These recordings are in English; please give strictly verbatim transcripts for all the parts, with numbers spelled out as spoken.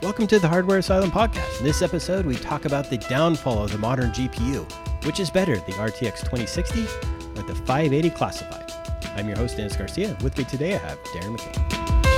Welcome to the Hardware Asylum Podcast. In this episode, we talk about the downfall of the modern G P U. Which is better, the R T X twenty sixty or the five eighty Classified? I'm your host, Dennis Garcia. With me today, I have Darren McCain.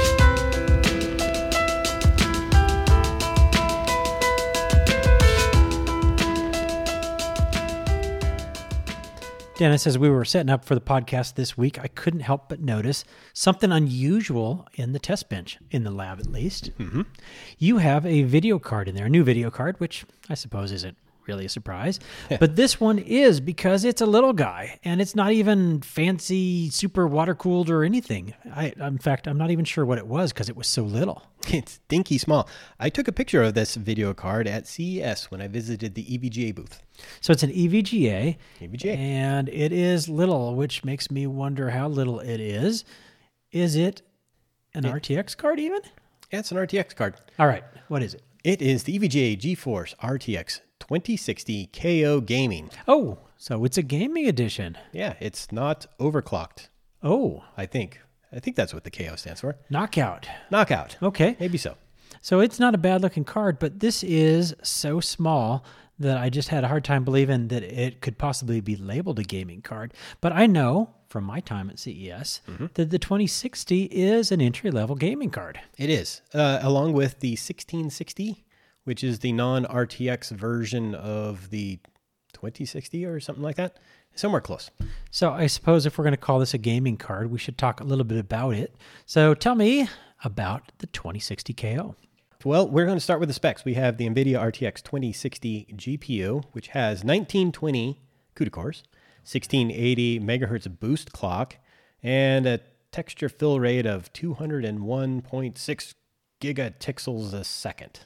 Dennis, as we were setting up for the podcast this week, I couldn't help but notice something unusual in the test bench, in the lab at least. Mm-hmm. You have a video card in there, a new video card, which I suppose isn't really a surprise. But this one is, because it's a little guy, and it's not even fancy, super water-cooled or anything. I, in fact, I'm not even sure what it was because it was so little. It's dinky small. I took a picture of this video card at C E S when I visited the E V G A booth. So it's an E V G A, E V G A. And it is little, which makes me wonder how little it is. Is it an It- R T X card even? Yeah, it's an R T X card. All right, what is it? It is the E V G A GeForce R T X twenty sixty K O Gaming. Oh, so it's a gaming edition. Yeah, it's not overclocked, Oh, I think. I think that's what the K O stands for. knockout. Knockout. Okay, Maybe so. so it's not a bad looking card, but this is so small that I just had a hard time believing that it could possibly be labeled a gaming card. But I know from my time at C E S Mm-hmm. that the twenty sixty is an entry-level gaming card. It is, uh, along with the sixteen sixty, which is the non-R T X version of the twenty sixty or something like that. Somewhere close. So I suppose if we're going to call this a gaming card, we should talk a little bit about it. So tell me about the twenty sixty K O. Well, we're going to start with the specs. We have the NVIDIA R T X twenty sixty G P U, which has nineteen twenty CUDA cores, sixteen eighty megahertz boost clock, and a texture fill rate of two hundred one point six gigatixels a second,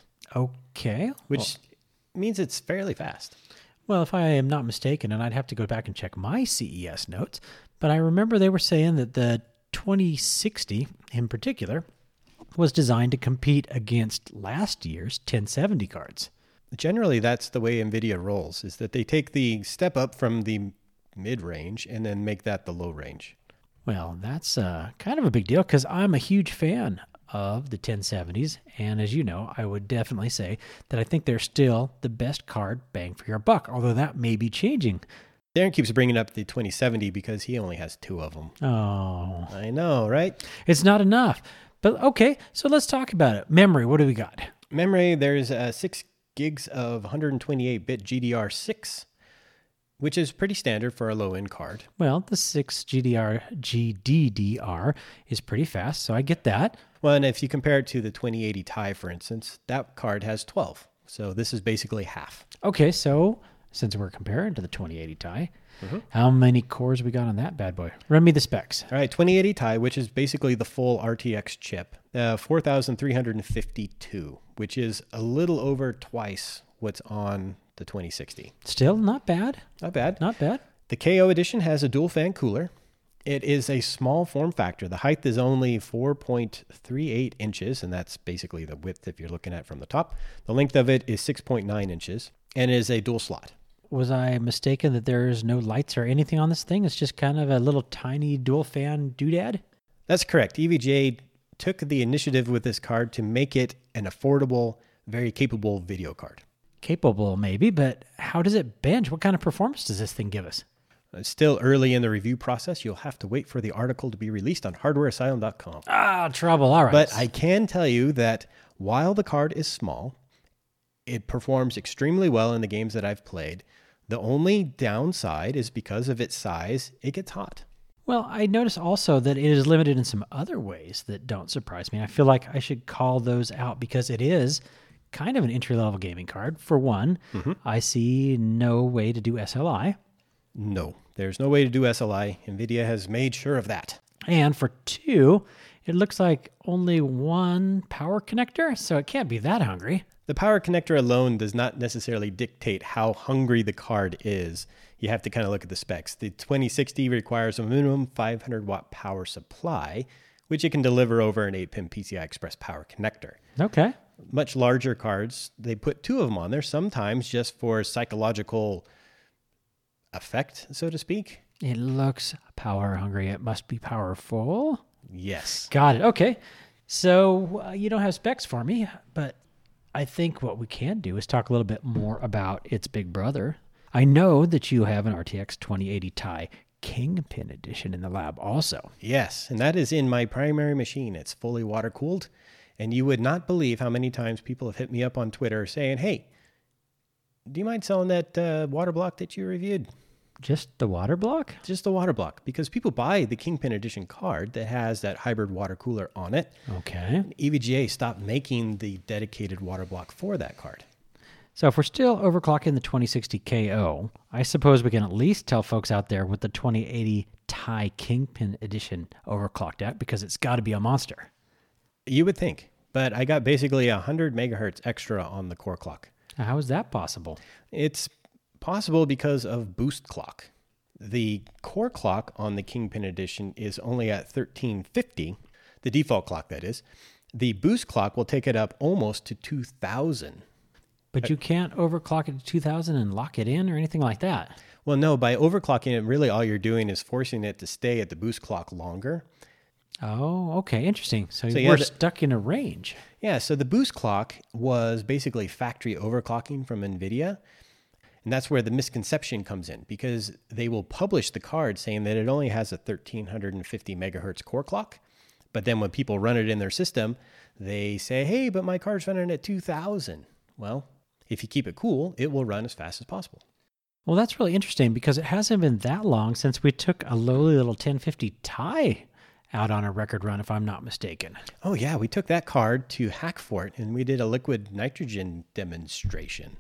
Okay. which means it's fairly fast. Well, if I am not mistaken, and I'd have to go back and check my C E S notes, but I remember they were saying that the twenty sixty in particular was designed to compete against last year's ten seventy cards. Generally, that's the way NVIDIA rolls, is that they take the step up from the mid-range and then make that the low range. Well, that's uh, kind of a big deal because I'm a huge fan of the ten seventies. And as you know, I would definitely say that I think they're still the best card bang for your buck, although that may be changing. Darren keeps bringing up the twenty seventy because he only has two of them. Oh, I know, right? it's not enough. But okay, so let's talk about it. Memory, what do we got? Memory, there's uh, six gigs of one twenty-eight bit G D R six, which is pretty standard for a low-end card. Well, the six G D R G D D R is pretty fast, so I get that. Well, and if you compare it to the twenty eighty Ti, for instance, that card has twelve. So this is basically half. Okay, so since we're comparing to the twenty eighty Ti, Mm-hmm. how many cores we got on that bad boy? Run me the specs. All right, twenty eighty Ti, which is basically the full R T X chip, uh, four thousand three hundred fifty-two, which is a little over twice what's on the twenty sixty. Still not bad. Not bad. Not bad. The K O edition has a dual fan cooler. It is a small form factor. The height is only four point three eight inches, and that's basically the width if you're looking at it from the top. The length of it is six point nine inches, and it is a dual slot. Was I mistaken that there's no lights or anything on this thing? It's just kind of a little tiny dual fan doodad? That's correct. E V G A took the initiative with this card to make it an affordable, very capable video card. Capable, maybe, but how does it bench? What kind of performance does this thing give us? It's still early in the review process. You'll have to wait for the article to be released on hardware asylum dot com. Ah, trouble. All right. But I can tell you that while the card is small, it performs extremely well in the games that I've played. The only downside is because of its size, it gets hot. Well, I notice also that it is limited in some other ways that don't surprise me. I feel like I should call those out because it is kind of an entry-level gaming card. For one, Mm-hmm. I see no way to do S L I. No, there's no way to do S L I. NVIDIA has made sure of that. And for two, it looks like only one power connector, so it can't be that hungry. The power connector alone does not necessarily dictate how hungry the card is. You have to kind of look at the specs. The twenty sixty requires a minimum five hundred watt power supply, which it can deliver over an eight pin P C I Express power connector. Okay. Much larger cards, they put two of them on there, sometimes just for psychological effect, so to speak. It looks power hungry. It must be powerful. Yes. Got it. Okay. So uh, you don't have specs for me, but I think what we can do is talk a little bit more about its big brother. I know that you have an R T X twenty eighty Ti Kingpin Edition in the lab also. Yes, and that is in my primary machine. It's fully water-cooled, and you would not believe how many times people have hit me up on Twitter saying, hey, do you mind selling that uh, water block that you reviewed? Just the water block? Just the water block, because people buy the Kingpin Edition card that has that hybrid water cooler on it. Okay. E V G A stopped making the dedicated water block for that card. So if we're still overclocking the twenty sixty K O, I suppose we can at least tell folks out there what the twenty eighty Ti Kingpin Edition overclocked at, because it's got to be a monster. You would think, but I got basically one hundred megahertz extra on the core clock. How is that possible? It's possible because of boost clock. The core clock on the Kingpin Edition is only at thirteen fifty, the default clock that is. The boost clock will take it up almost to two thousand. But you can't overclock it to two thousand and lock it in or anything like that. Well, no, by overclocking it, really all you're doing is forcing it to stay at the boost clock longer. Oh, okay. Interesting. So, So, we're yeah, the- stuck in a range. Yeah, so the boost clock was basically factory overclocking from NVIDIA. And that's where the misconception comes in, because they will publish the card saying that it only has a thirteen fifty megahertz core clock. But then when people run it in their system, they say, hey, but my card's running at two thousand. Well, if you keep it cool, it will run as fast as possible. Well, that's really interesting because it hasn't been that long since we took a lowly little ten fifty Ti out on a record run, if I'm not mistaken. Oh, yeah, we took that card to Hackfort and we did a liquid nitrogen demonstration.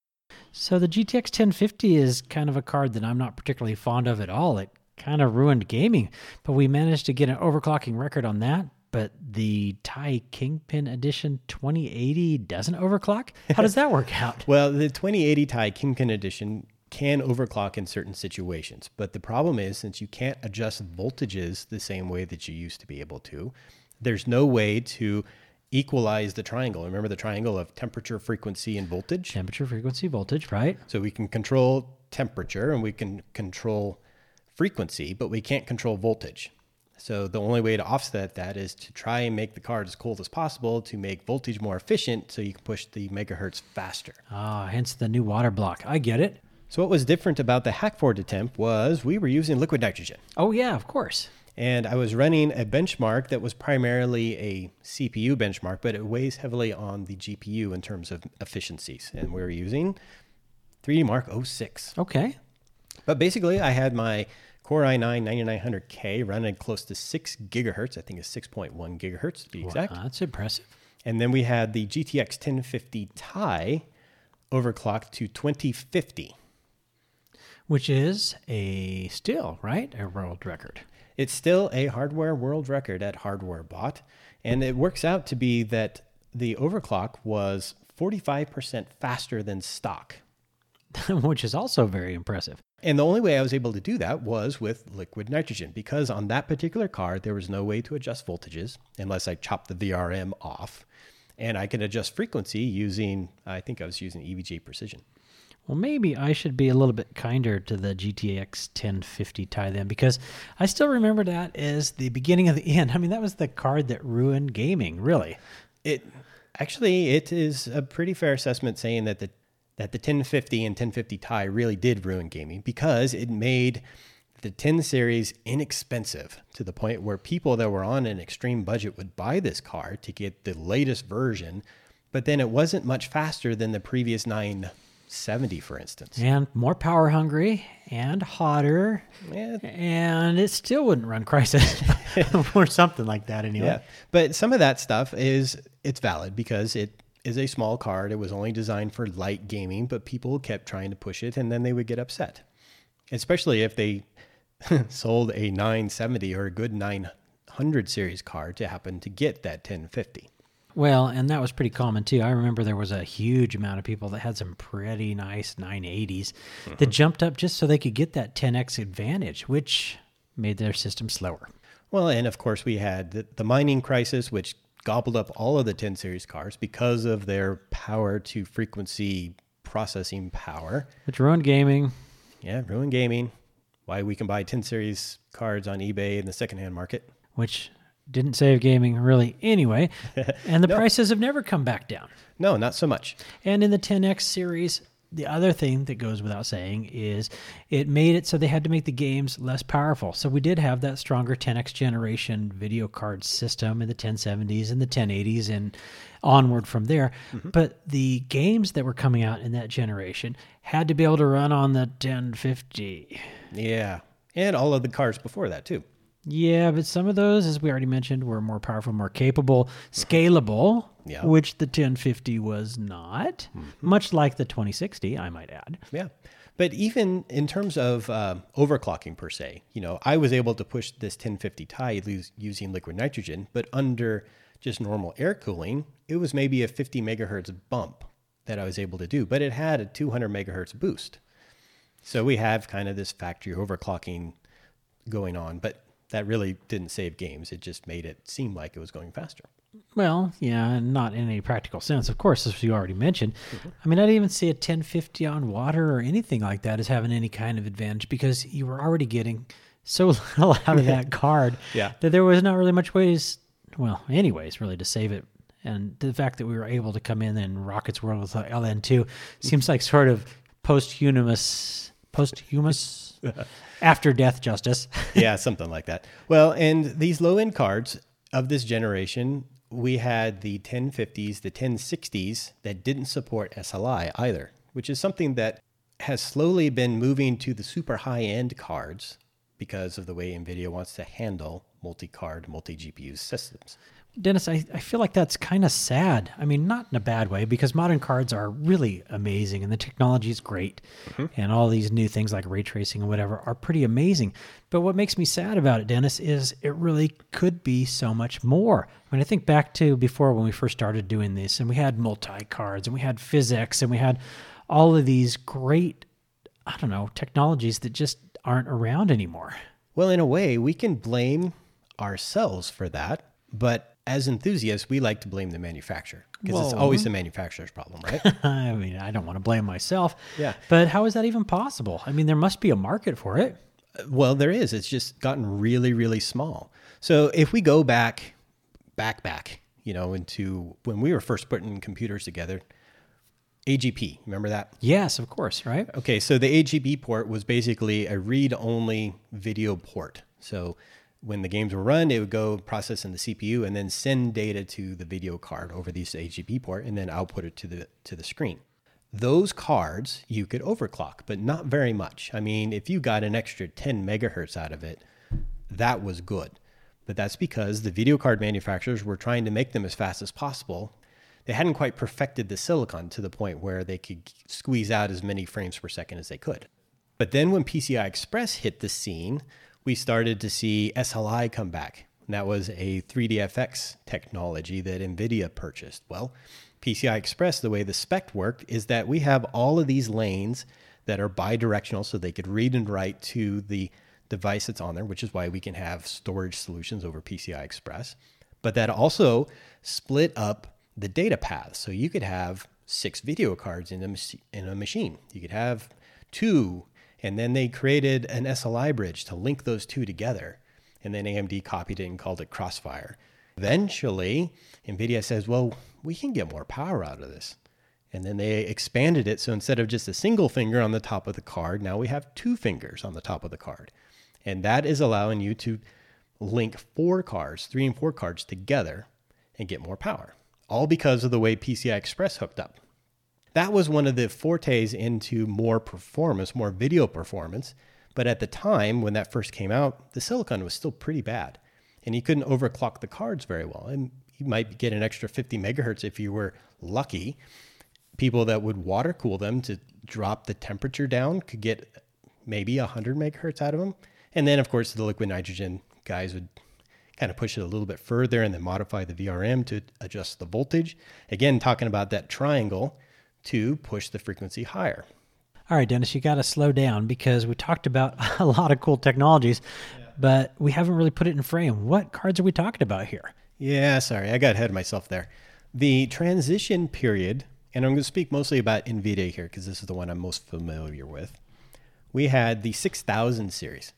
So the G T X ten fifty is kind of a card that I'm not particularly fond of at all. It kind of ruined gaming, but we managed to get an overclocking record on that. But the Ti Kingpin Edition twenty eighty doesn't overclock? How does that work out? Well, the twenty eighty Ti Kingpin Edition can overclock in certain situations. But the problem is, since you can't adjust voltages the same way that you used to be able to, there's no way to equalize the triangle. Remember the triangle of temperature, frequency, and voltage? Temperature, frequency, voltage, right? So we can control temperature and we can control frequency, but we can't control voltage. So the only way to offset that is to try and make the card as cold as possible to make voltage more efficient so you can push the megahertz faster. Ah, hence the new water block. I get it. So what was different about the Hackford attempt was we were using liquid nitrogen. Oh, yeah, of course. And I was running a benchmark that was primarily a C P U benchmark, but it weighs heavily on the G P U in terms of efficiencies. And we were using three D Mark oh six. Okay. But basically, I had my Core i nine ninety-nine hundred K running close to six gigahertz. I think it's six point one gigahertz to be exact. Wow, that's impressive. And then we had the G T X ten fifty Ti overclocked to twenty fifty. Which is a still, right? A world record. It's still a hardware world record at HardwareBot. And it works out to be that the overclock was forty-five percent faster than stock. Which is also very impressive. And the only way I was able to do that was with liquid nitrogen, because on that particular card, there was no way to adjust voltages unless I chopped the V R M off. And I can adjust frequency using, I think I was using E V G A Precision. Well, maybe I should be a little bit kinder to the G T X ten fifty Ti then, because I still remember that as the beginning of the end. I mean, that was the card that ruined gaming, really. It actually, it is a pretty fair assessment saying that the that the ten fifty and ten fifty Ti really did ruin gaming, because it made the ten series inexpensive to the point where people that were on an extreme budget would buy this card to get the latest version, but then it wasn't much faster than the previous nine seventy, for instance. And more power hungry and hotter, Yeah. and it still wouldn't run Crysis or something like that anyway. Yeah, but some of that stuff is, it's valid because it is a small card. It was only designed for light gaming, but people kept trying to push it, and then they would get upset, especially if they sold a nine seventy or a good nine hundred series card to happen to get that ten fifty. Well, and that was pretty common too. I remember there was a huge amount of people that had some pretty nice nine eighties mm-hmm. that jumped up just so they could get that ten X advantage, which made their system slower. Well, and of course we had the, the mining crisis, which gobbled up all of the ten series cards because of their power to frequency processing power. Which ruined gaming. Yeah, ruined gaming. Why we can buy ten series cards on eBay in the secondhand market. Which didn't save gaming really anyway. And the No. prices have never come back down. No, not so much. And in the ten X series, the other thing that goes without saying is it made it so they had to make the games less powerful. So we did have that stronger ten X generation video card system in the ten seventies and the ten eighties and onward from there. Mm-hmm. But the games that were coming out in that generation had to be able to run on the ten fifty. Yeah. And all of the cards before that, too. Yeah, but some of those, as we already mentioned, were more powerful, more capable, scalable, yeah. which the ten fifty was not, mm-hmm. much like the twenty sixty, I might add. Yeah. But even in terms of uh, overclocking per se, you know, I was able to push this ten fifty Ti using liquid nitrogen, but under just normal air cooling, it was maybe a fifty megahertz bump that I was able to do, but it had a two hundred megahertz boost. So we have kind of this factory overclocking going on, but that really didn't save games. It just made it seem like it was going faster. Well, yeah, and not in any practical sense, of course, as you already mentioned. Mm-hmm. I mean, I didn't even see a ten fifty on water or anything like that as having any kind of advantage because you were already getting so little out of that card yeah. that there was not really much ways, well, anyways, really to save it. And the fact that we were able to come in in Rocket's World with L N two seems like sort of posthumous, posthumous, after death justice. Yeah, something like that. Well, and these low-end cards of this generation, we had the ten fifties, the ten sixties that didn't support S L I either, which is something that has slowly been moving to the super high-end cards because of the way NVIDIA wants to handle multi-card, multi-G P U systems. Dennis, I, I feel like that's kind of sad. I mean, not in a bad way, because modern cards are really amazing and the technology is great. Mm-hmm. And all these new things like ray tracing and whatever are pretty amazing. But what makes me sad about it, Dennis, is it really could be so much more. When I think back to before when we first started doing this, and we had multi-cards and we had physics and we had all of these great, I don't know, technologies that just aren't around anymore. Well, in a way, we can blame ourselves for that. But as enthusiasts, we like to blame the manufacturer because it's always the manufacturer's problem, right? I mean, I don't want to blame myself. Yeah. But how is that even possible? I mean, there must be a market for it. Well, there is. It's just gotten really, really small. So if we go back, back, back, you know, into when we were first putting computers together, A G P, remember that? Yes, of course, right? Okay, so the A G P port was basically a read-only video port. So when the games were run, it would go process in the C P U and then send data to the video card over this A G P port and then output it to the to the screen. Those cards you could overclock, but not very much. I mean, if you got an extra ten megahertz out of it, that was good. But that's because the video card manufacturers were trying to make them as fast as possible. They hadn't quite perfected the silicon to the point where they could squeeze out as many frames per second as they could. But then when P C I Express hit the scene, we started to see S L I come back. And that was a three D F X technology that NVIDIA purchased. Well, P C I Express, the way the spec worked, is that we have all of these lanes that are bidirectional so they could read and write to the device that's on there, which is why we can have storage solutions over P C I Express. But that also split up the data paths. So you could have six video cards in a, in a machine. You could have two. And then they created an S L I bridge to link those two together. And then A M D copied it and called it Crossfire. Eventually, NVIDIA says, well, we can get more power out of this. And then they expanded it. So instead of just a single finger on the top of the card, now we have two fingers on the top of the card. And that is allowing you to link four cards, three and four cards together and get more power. All because of the way P C I Express hooked up. That was one of the fortes into more performance, more video performance. But at the time when that first came out, the silicon was still pretty bad. And you couldn't overclock the cards very well. And you might get an extra fifty megahertz if you were lucky. People that would water cool them to drop the temperature down could get maybe one hundred megahertz out of them. And then, of course, the liquid nitrogen guys would kind of push it a little bit further and then modify the V R M to adjust the voltage. Again, talking about that triangle to push the frequency higher. All right, Dennis, you got to slow down because we talked about a lot of cool technologies, yeah. but we haven't really put it in frame. What cards are we talking about here? Yeah, sorry, I got ahead of myself there. The transition period, and I'm going to speak mostly about NVIDIA here because this is the one I'm most familiar with. We had the six thousand series.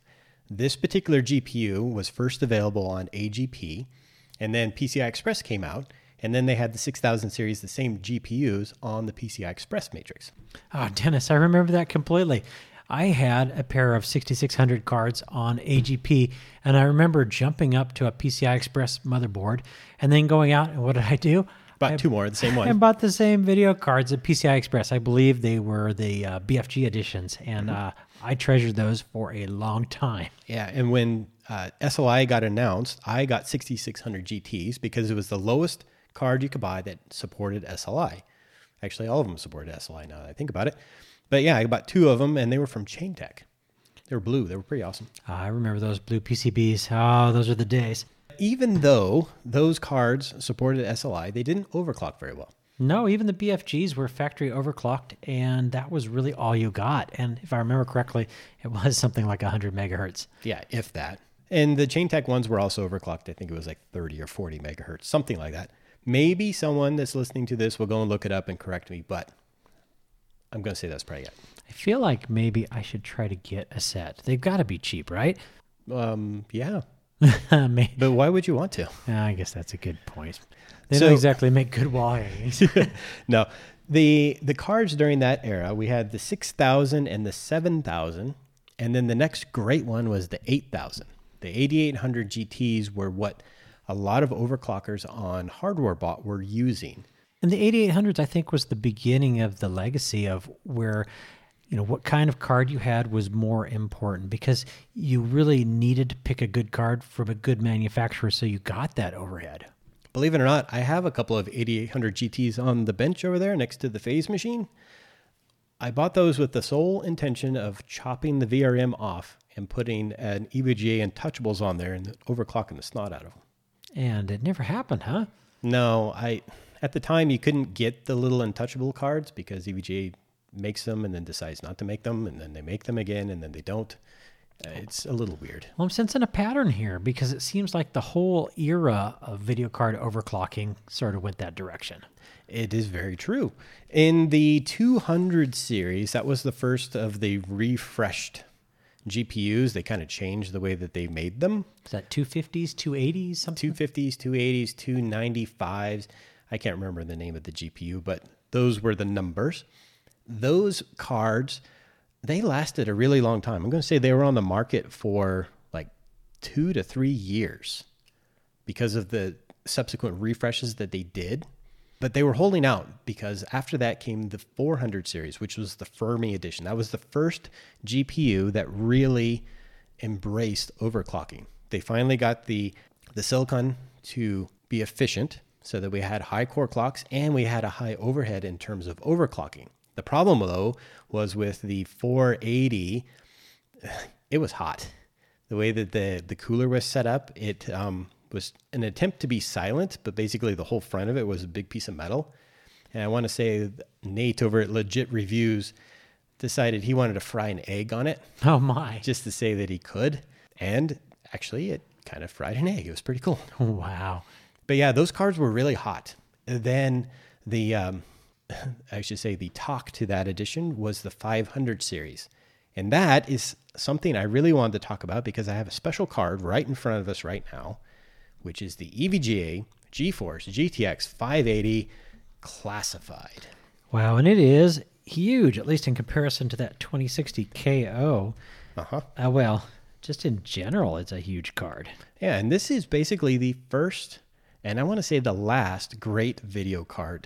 This particular G P U was first available on A G P, and then P C I Express came out, and then they had the six thousand series, the same G P Us on the P C I Express matrix. Oh, Dennis, I remember that completely. I had a pair of sixty-six hundred cards on A G P, and I remember jumping up to a P C I Express motherboard and then going out, and what did I do? Bought I, two more, the same one. I bought the same video cards at P C I Express. I believe they were the uh, B F G editions, and mm-hmm. uh, I treasured those for a long time. Yeah, and when uh, S L I got announced, I got sixty-six hundred G Ts because it was the lowest card you could buy that supported S L I. Actually, all of them supported S L I now that I think about it. But yeah, I bought two of them, and they were from Chaintech. They were blue. They were pretty awesome. I remember those blue P C Bs. Oh, those are the days. Even though those cards supported S L I, they didn't overclock very well. No, even the B F Gs were factory overclocked, and that was really all you got. And if I remember correctly, it was something like one hundred megahertz. Yeah, if that. And the Chaintech ones were also overclocked. I think it was like thirty or forty megahertz, something like that. Maybe someone that's listening to this will go and look it up and correct me, but I'm going to say that's probably it. I feel like maybe I should try to get a set. They've got to be cheap, right? Um, yeah. Maybe. But why would you want to? I guess that's a good point. They So- don't exactly make good wall hangings. No. The the cards during that era, we had the six thousand and the seven thousand, and then the next great one was the eight thousand. The eighty-eight hundred G Ts were what a lot of overclockers on Hardware Bot were using. And the eighty-eight hundreds, I think, was the beginning of the legacy of where, you know, what kind of card you had was more important because you really needed to pick a good card from a good manufacturer, so you got that overhead. Believe it or not, I have a couple of eighty-eight hundred G Ts on the bench over there next to the phase machine. I bought those with the sole intention of chopping the V R M off and putting an E V G A Untouchables on there and overclocking the snot out of them. And it never happened, huh? No, I at the time you couldn't get the little untouchable cards because E V G A makes them and then decides not to make them, and then they make them again and then they don't. Uh, it's a little weird. Well, I'm sensing a pattern here because it seems like the whole era of video card overclocking sort of went that direction. It is very true. In the two hundred series, that was the first of the refreshed G P Us. They kind of changed the way that they made them. Is that two fifties, two eighties, something? two fifties, two eighties, two ninety-fives. I can't remember the name of the G P U, but those were the numbers. Those cards, they lasted a really long time. I'm going to say they were on the market for like two to three years because of the subsequent refreshes that they did. But they were holding out because after that came the four hundred series, which was the Fermi edition. That was the first G P U that really embraced overclocking. They finally got the, the silicon to be efficient so that we had high core clocks and we had a high overhead in terms of overclocking. The problem, though, was with the four eighty, it was hot. The way that the, the cooler was set up, it um, was an attempt to be silent, but basically the whole front of it was a big piece of metal. And I want to say Nate over at Legit Reviews decided he wanted to fry an egg on it. Oh, my. Just to say that he could. And actually, it kind of fried an egg. It was pretty cool. Wow. But yeah, those cards were really hot. And then the, um, I should say the talk to that edition was the five hundred series. And that is something I really wanted to talk about because I have a special card right in front of us right now, which is the E V G A GeForce G T X five eighty Classified. Wow, and it is huge, at least in comparison to that twenty sixty K O. Uh-huh. Uh, well, just in general, it's a huge card. Yeah, and this is basically the first, and I want to say the last, great video card.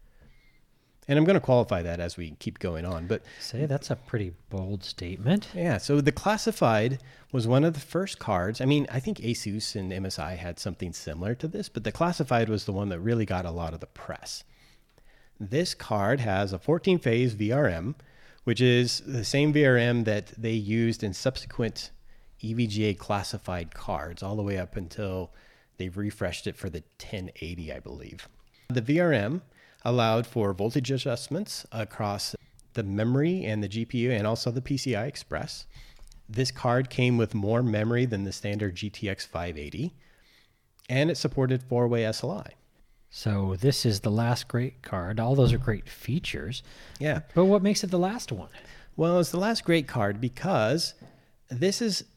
And I'm going to qualify that as we keep going on. But Say, that's a pretty bold statement. yeah, so the Classified was one of the first cards. I mean, I think Asus and M S I had something similar to this, but the Classified was the one that really got a lot of the press. This card has a fourteen phase V R M, which is the same V R M that they used in subsequent E V G A Classified cards, all the way up until they've refreshed it for the ten eighty, I believe. The V R M allowed for voltage adjustments across the memory and the G P U and also the P C I Express. This card came with more memory than the standard G T X five eighty, and it supported four-way S L I. So this is the last great card. All those are great features. Yeah. But what makes it the last one? Well, it's the last great card because this is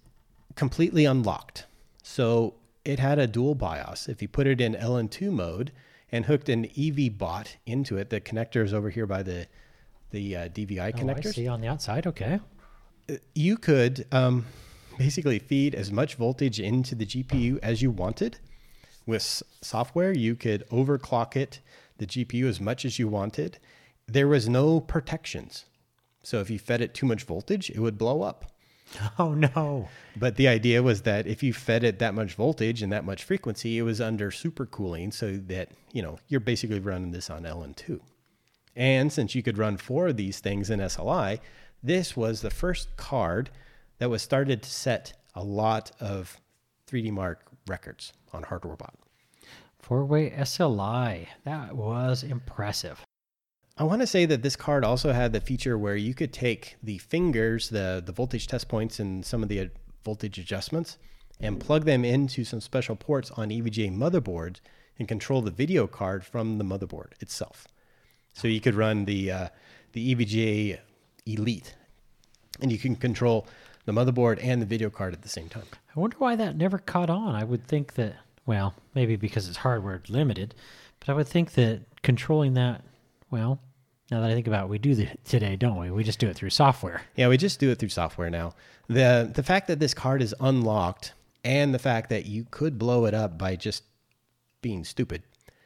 completely unlocked. So it had a dual BIOS. If you put it in L N two mode and hooked an E V bot into it, the connector is over here by the the uh, D V I Oh, connectors. I see on the outside. Okay. You could um, basically feed as much voltage into the G P U as you wanted. With s- software, you could overclock it, the G P U, as much as you wanted. There was no protections. So if you fed it too much voltage, it would blow up. Oh, no. But the idea was that if you fed it that much voltage and that much frequency, it was under supercooling, so that, you know, you're basically running this on L N two. And since you could run four of these things in S L I, this was the first card that was started to set a lot of three D Mark records on HardwareBot. Four-way S L I. That was impressive. I want to say that this card also had the feature where you could take the fingers, the, the voltage test points, and some of the voltage adjustments and plug them into some special ports on E V G A motherboards and control the video card from the motherboard itself. So you could run the uh, the E V G A Elite, and you can control the motherboard and the video card at the same time. I wonder why that never caught on. I would think that, well, maybe because it's hardware limited, but I would think that controlling that, well, now that I think about it, we do that today, don't we? We just do it through software. Yeah, we just do it through software now. The the fact that this card is unlocked and the fact that you could blow it up by just being stupid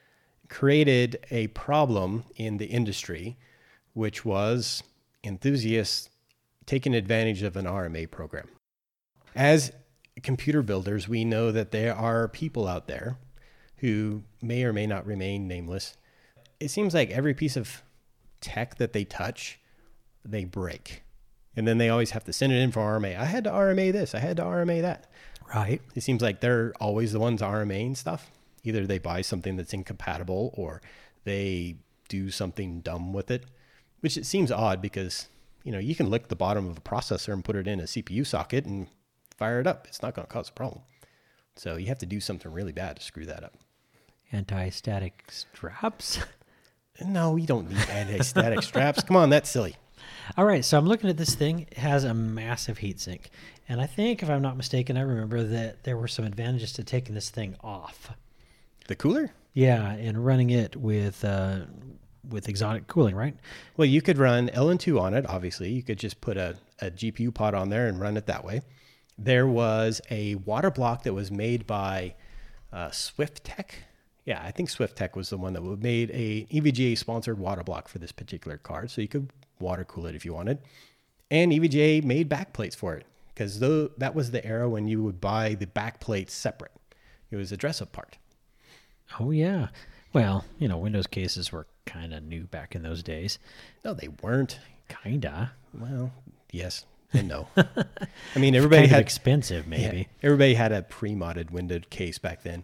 created a problem in the industry, which was enthusiasts taking advantage of an R M A program. As computer builders, we know that there are people out there who may or may not remain nameless. It seems like every piece of tech that they touch, they break. And then they always have to send it in for R M A. I had to R M A this. I had to R M A that. Right. It seems like they're always the ones RMAing stuff. Either they buy something that's incompatible or they do something dumb with it, which it seems odd because, you know, you can lick the bottom of a processor and put it in a C P U socket and fire it up. It's not going to cause a problem. So you have to do something really bad to screw that up. Anti-static straps. No, you don't need anti-static straps. Come on, that's silly. All right, so I'm looking at this thing. It has a massive heatsink. And I think, if I'm not mistaken, I remember that there were some advantages to taking this thing off. The cooler? Yeah, and running it with uh, with exotic cooling, right? Well, you could run L N two on it, obviously. You could just put a, a G P U pod on there and run it that way. There was a water block that was made by uh, SwiftTech. Yeah, I think SwiftTech was the one that made a E V G A-sponsored water block for this particular card, so you could water cool it if you wanted. And E V G A made backplates for it, because that was the era when you would buy the backplates separate. It was a dress-up part. Oh, yeah. Well, you know, Windows cases were kind of new back in those days. No, they weren't. Kinda. Well, yes and no. I mean, everybody kind had of expensive, maybe. Yeah, everybody had a pre-modded window case back then.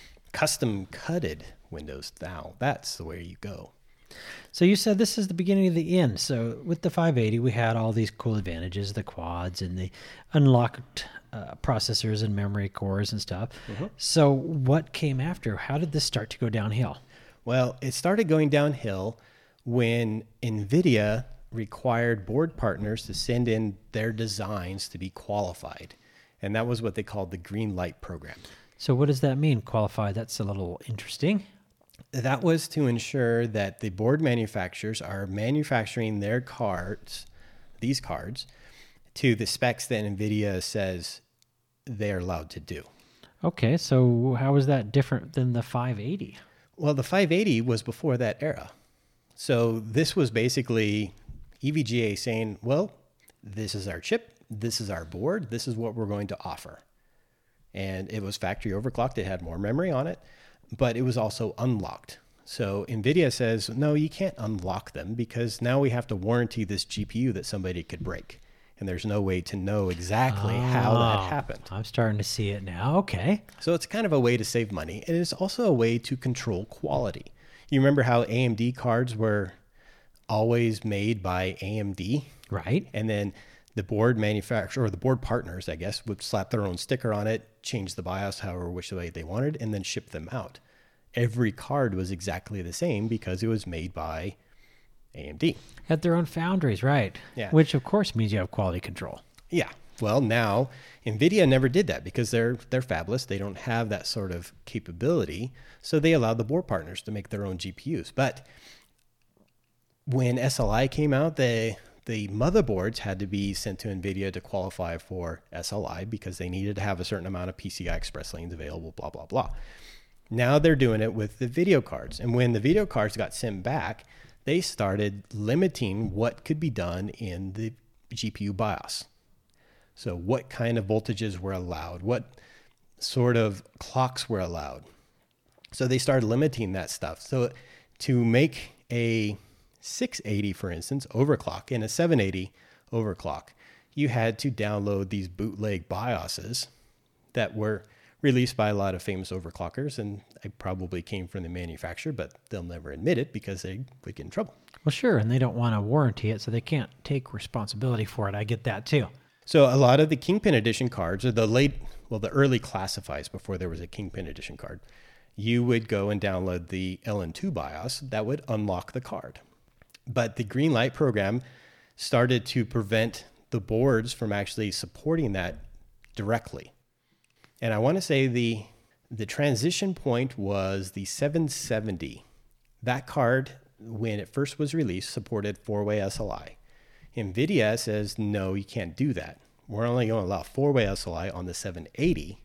Custom cutted Windows now. That's the way you go. So you said this is the beginning of the end. So with the five eighty, we had all these cool advantages, the quads and the unlocked uh, processors and memory cores and stuff. Mm-hmm. So what came after? How did this start to go downhill? Well, it started going downhill when NVIDIA required board partners to send in their designs to be qualified. And that was what they called the green light program. So what does that mean, qualified? That's a little interesting. That was to ensure that the board manufacturers are manufacturing their cards, these cards, to the specs that NVIDIA says they're allowed to do. Okay, so how is that different than the five eighty? Well, the five eighty was before that era. So this was basically E V G A saying, well, this is our chip, this is our board, this is what we're going to offer. And it was factory overclocked. It had more memory on it, but it was also unlocked. So NVIDIA says, no, you can't unlock them because now we have to warranty this G P U that somebody could break. And there's no way to know exactly oh, how that happened. I'm starting to see it now. Okay. So it's kind of a way to save money. And it's also a way to control quality. You remember how A M D cards were always made by A M D? Right. And then the board manufacturer, or the board partners, I guess, would slap their own sticker on it, change the BIOS however which way they wanted, and then ship them out. Every card was exactly the same because it was made by A M D. At their own foundries, right. Yeah. Which, of course, means you have quality control. Yeah. Well, now NVIDIA never did that because they're they're fabless. They don't have that sort of capability. So they allowed the board partners to make their own G P Us. But when S L I came out, they the motherboards had to be sent to NVIDIA to qualify for S L I because they needed to have a certain amount of P C I Express lanes available, blah, blah, blah. Now they're doing it with the video cards. And when the video cards got sent back, they started limiting what could be done in the G P U BIOS. So what kind of voltages were allowed, what sort of clocks were allowed. So they started limiting that stuff. So to make a six eighty, for instance, overclock and a seven eighty overclock, you had to download these bootleg BIOSes that were released by a lot of famous overclockers, and I probably came from the manufacturer, but they'll never admit it because they would get in trouble. Well, sure, and they don't want to warranty it, so they can't take responsibility for it. I get that too. So a lot of the Kingpin Edition cards, or the late, well, the early classifies before there was a Kingpin Edition card, you would go and download the L N two BIOS that would unlock the card. But the Greenlight program started to prevent the boards from actually supporting that directly. And I want to say the the transition point was the seven seventy. That card, when it first was released, supported four-way S L I. NVIDIA says, no, you can't do that. We're only going to allow four-way S L I on the seven eighty.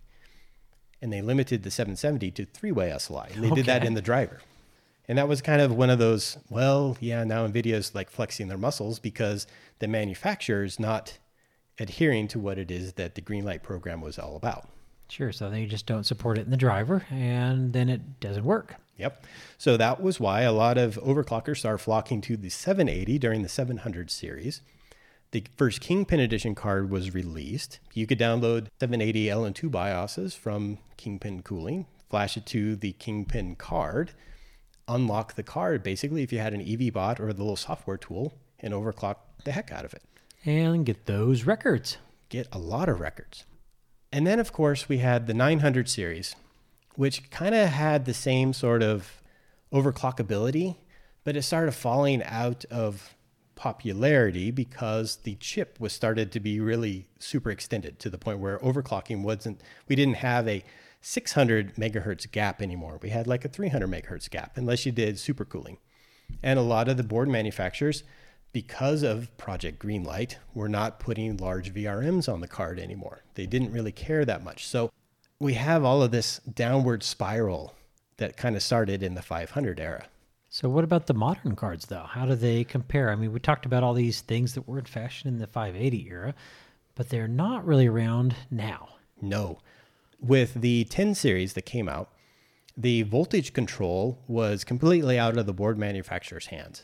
And they limited the seven seventy to three-way S L I. And they okay. did that in the driver. And that was kind of one of those, well, yeah, now NVIDIA's like flexing their muscles because the manufacturer is not adhering to what it is that the Greenlight program was all about. Sure, so they just don't support it in the driver, and then it doesn't work. Yep. So that was why a lot of overclockers started flocking to the seven eighty during the seven hundred series. The first Kingpin Edition card was released. You could download seven eighty L N two BIOSes from Kingpin Cooling, flash it to the Kingpin card, unlock the card basically if you had an E V bot or the little software tool, and overclock the heck out of it. And get those records. Get a lot of records. And then, of course, we had the nine hundred series, which kind of had the same sort of overclockability, but it started falling out of popularity because the chip was started to be really super extended to the point where overclocking wasn't, we didn't have a six hundred megahertz gap anymore. We had like a three hundred megahertz gap, unless you did supercooling. And a lot of the board manufacturers, because of Project Greenlight, were not putting large V R Ms on the card anymore. They didn't really care that much. So we have all of this downward spiral that kind of started in the five hundred era. So what about the modern cards, though? How do they compare? I mean, we talked about all these things that were in fashion in the five eighty era, but they're not really around now. No. With the ten series that came out, the voltage control was completely out of the board manufacturer's hands.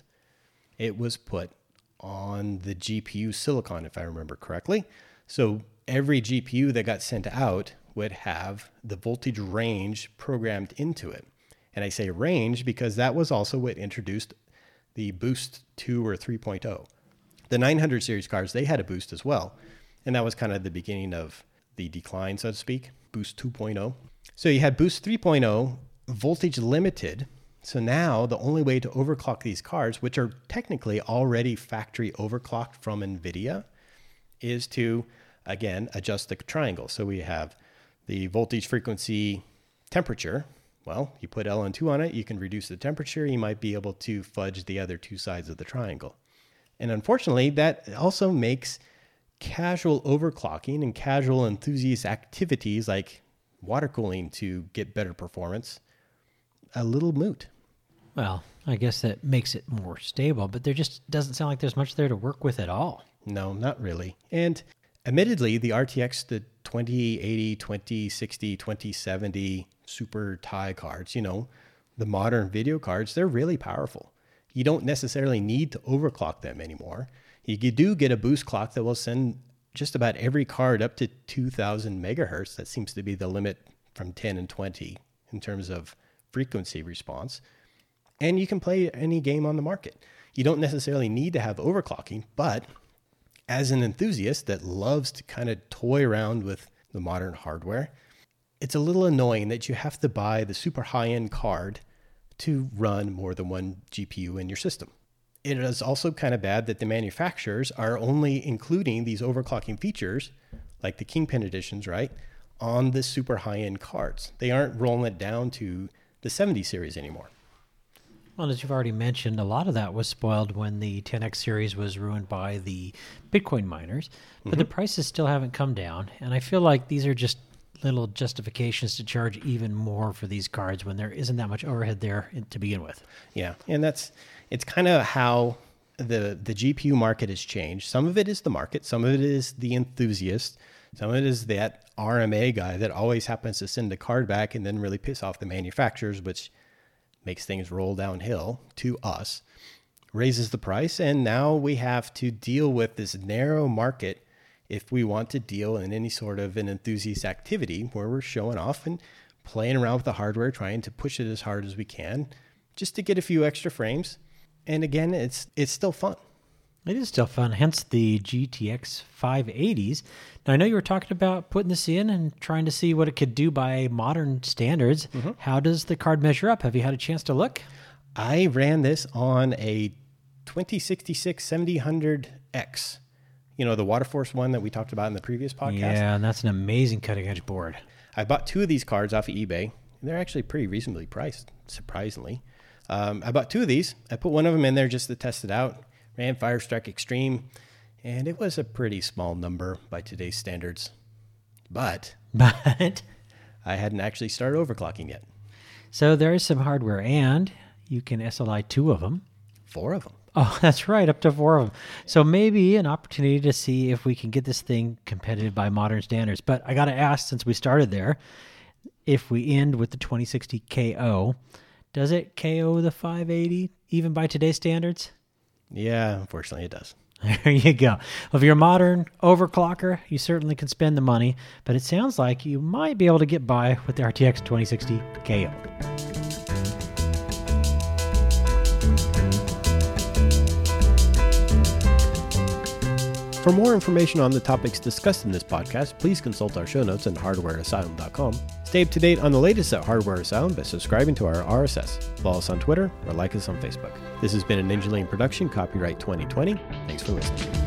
It was put on the G P U silicon, if I remember correctly. So every G P U that got sent out would have the voltage range programmed into it. And I say range because that was also what introduced the Boost two or three point oh. The nine hundred series cards, they had a boost as well. And that was kind of the beginning of the decline, so to speak, Boost two point oh. So you had Boost three point oh, voltage limited. So now the only way to overclock these cards, which are technically already factory overclocked from NVIDIA, is to, again, adjust the triangle. So we have the voltage, frequency, temperature. Well, you put L N two on it, you can reduce the temperature. You might be able to fudge the other two sides of the triangle. And unfortunately, that also makes casual overclocking and casual enthusiast activities like water cooling to get better performance a little moot. Well, I guess that makes it more stable, but there just doesn't sound like there's much there to work with at all. No, not really. And admittedly, the R T X, the twenty eighty, twenty sixty, twenty seventy Super Ti cards, you know, the modern video cards, they're really powerful. You don't necessarily need to overclock them anymore. You do get a boost clock that will send just about every card up to two thousand megahertz. That seems to be the limit from ten and twenty in terms of frequency response. And you can play any game on the market. You don't necessarily need to have overclocking, but as an enthusiast that loves to kind of toy around with the modern hardware, it's a little annoying that you have to buy the super high-end card to run more than one G P U in your system. it is also kind of bad that the manufacturers are only including these overclocking features, like the Kingpin editions, right, on the super high-end cards. They aren't rolling it down to the seventy series anymore. Well, as you've already mentioned, a lot of that was spoiled when the ten X series was ruined by the Bitcoin miners, but mm-hmm. the prices still haven't come down, and I feel like these are just little justifications to charge even more for these cards when there isn't that much overhead there to begin with. Yeah, and that's it's kind of how the the G P U market has changed. Some of it is the market, some of it is the enthusiast, some of it is that R M A guy that always happens to send a card back and then really piss off the manufacturers, which makes things roll downhill to us, raises the price, and now we have to deal with this narrow market if we want to deal in any sort of an enthusiast activity where we're showing off and playing around with the hardware, trying to push it as hard as we can just to get a few extra frames. And again, it's it's still fun. It is still fun, hence the G T X five eighties. Now, I know you were talking about putting this in and trying to see what it could do by modern standards. Mm-hmm. How does the card measure up? Have you had a chance to look? I ran this on a twenty sixty-six seventy hundred X. You know, the Waterforce one that we talked about in the previous podcast? Yeah, and that's an amazing cutting-edge board. I bought two of these cards off of eBay. They're actually pretty reasonably priced, surprisingly. Um, I bought two of these. I put one of them in there just to test it out. Ran Firestrike Extreme, and it was a pretty small number by today's standards. But, but I hadn't actually started overclocking yet. So there is some hardware, and you can S L I two of them. Four of them. Oh, that's right, up to four of them. So maybe an opportunity to see if we can get this thing competitive by modern standards. But I got to ask, since we started there, if we end with the twenty sixty K O, does it K O the five eighty even by today's standards? Yeah, unfortunately it does. There you go. Well, if you're a modern overclocker, you certainly can spend the money, but it sounds like you might be able to get by with the R T X twenty sixty K O. For more information on the topics discussed in this podcast, please consult our show notes at hardware asylum dot com. Stay up to date on the latest at Hardware Asylum by subscribing to our R S S. Follow us on Twitter or like us on Facebook. This has been a Ninja Lane production, copyright twenty twenty. Thanks for listening.